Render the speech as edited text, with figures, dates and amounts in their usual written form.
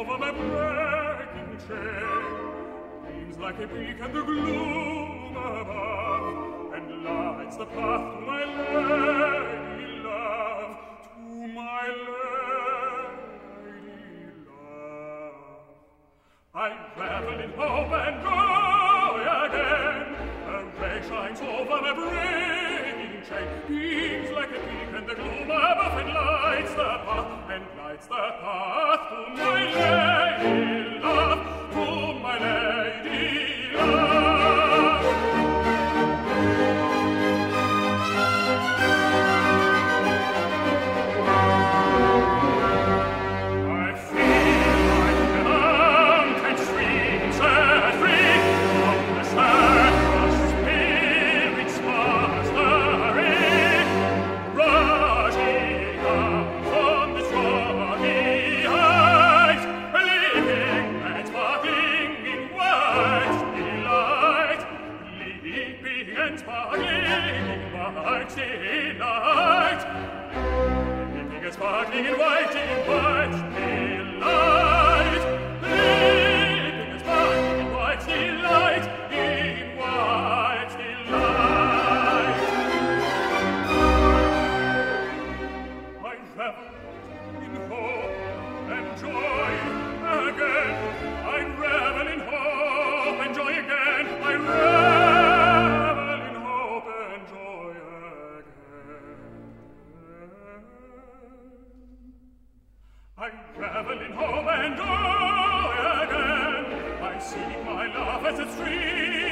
over my breaking chain, gleams like a beacon the gloom above, and lights the path to my lady love, to my lady love. I revel in hope and joy again, a ray shines over my breaking chain, beams like a beacon the gloom above, and lights the path to my lady love, to my lady love. I feel like the mountain streams set free from the shackles, spirits mastering, rushing up from the stormy heights, leaping and sparkling in white delight, leaping and sparkling in white delight, leaping and sparkling in white delight, leaping and sparkling in white delight, in white delight. I revel in hope and joy again. I revel in hope and joy again. I revel in hope and joy again. I revel in hope and joy again. I seek my love as a stream